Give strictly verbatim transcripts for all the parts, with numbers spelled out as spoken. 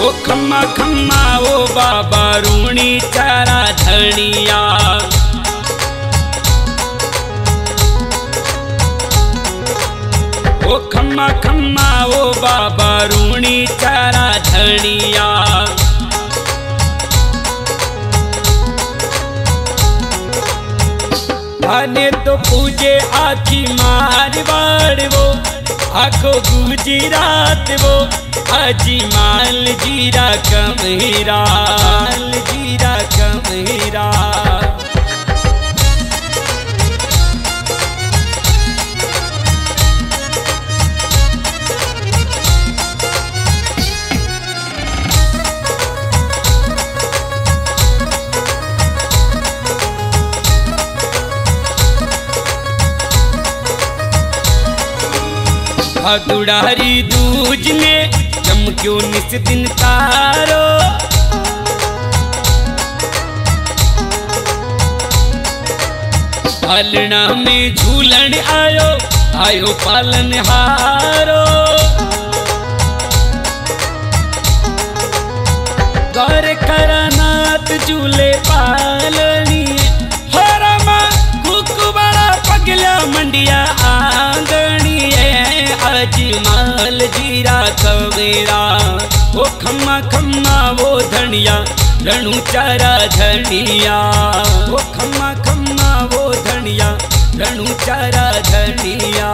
ओ खम्मा खम्मा ओ बाबा रूणी चारा धनिया। ओ खम्मा खम्मा ओ बाबा रूणी चारा धनिया। आने तो पूजे आखी मारवाड़ वो आखो गुजरात वो अजी माल जीरा कमेरा जीरा कमेरा। दुड़ारी दूज में चमक्यो निस दिन तारो। पालना में झूलन आयो आयो पालन हारो। गौर करनाथ झूले पालनी हरमा कुकबड़ा पगला मंडिया आंगनी अजी माल जीरा कवेरा। वो खम्मा खम्मा वो धनिया रणु चारा धनिया। वो खम्मा खम्मा वो धनिया रणु चारा धनिया।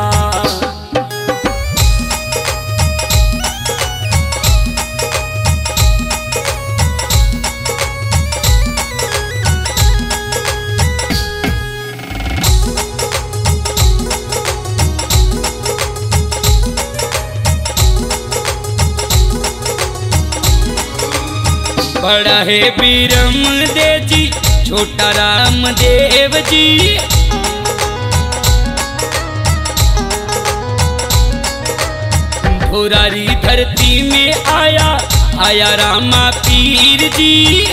बड़ा है बीरम देव जी छोटा राम देव जी। भुरारी धरती में आया आया रामा पीर जी।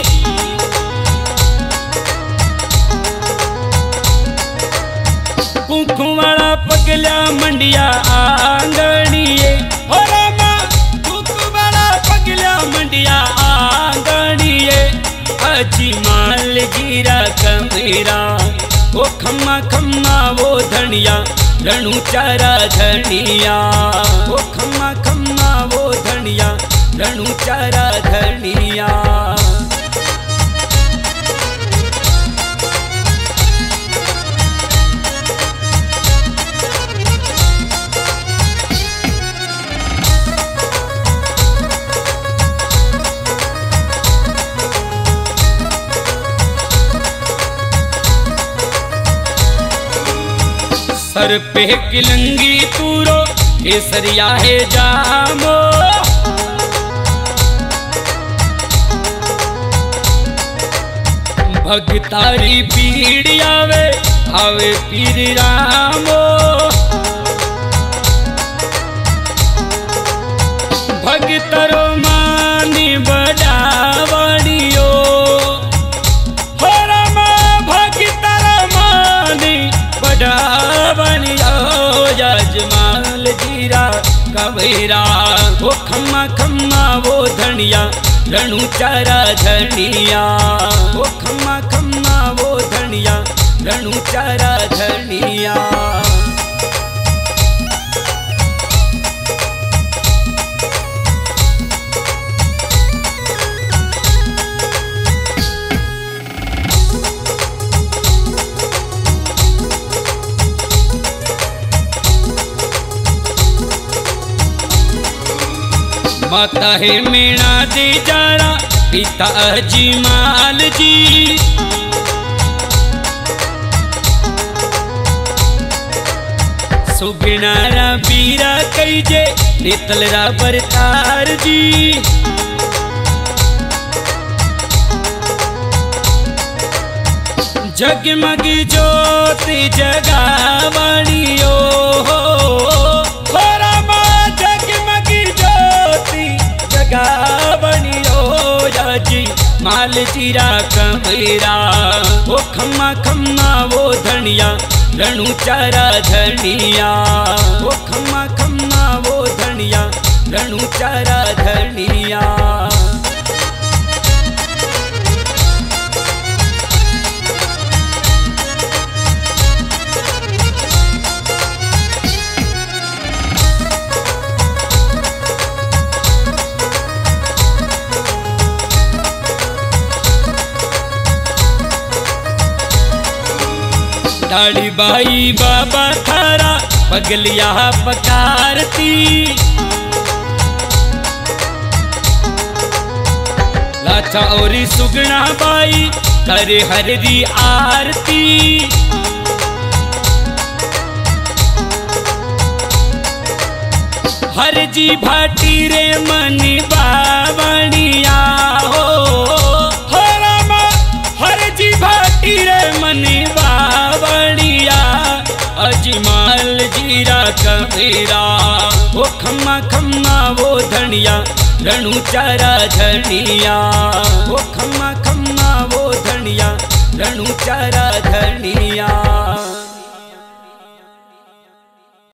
कुखवाड़ा पगला मंडिया आंगणिए हो रामा कुखवाड़ा पगला मंडिया अजी माल जीरा कमेरा। वो खम्मा खम्मा वो धनिया रणु चारा धनिया। वो खम्मा खम्मा वो धनिया रणु चारा धनिया। सर पे किलंगी तूरो केसरिया है जामो। भगतारी पीड़ आवे आवे पीर रामो। भगतरो मानी बजावड़ियो हो रामा भगतरो मानी बजा जजमाल जीरा कवेरा। वो खम्मा खम्मा वो धनिया रणु चारा धनिया। वो खम्मा खम्मा वो धनिया रणु चारा धनिया। माता है मीणा दे जारा पिता अजी माल जी। सुगनारा बीरा कईजे नितलरा बरतार जी। जगमग ज्योति जगावणियो माल जीरा कमेरा। वो खम्मा खम्मा वो धनिया रणु चारा धनिया। वो खम्मा खम्मा वो धनिया रणु चारा धनिया। दाढ़ी बाई बाबा थारा पगलिया पकारती, लाचा और सुगना बाई करे हरदी आरती। हर जी भाटी रे मन बावणिया हो, हो रामा हर जी भाटी रे मन बावणिया, अजमाल जीरा कबीरा वो खम्मा खम्मा वो धनिया रणु चारा धनिया वो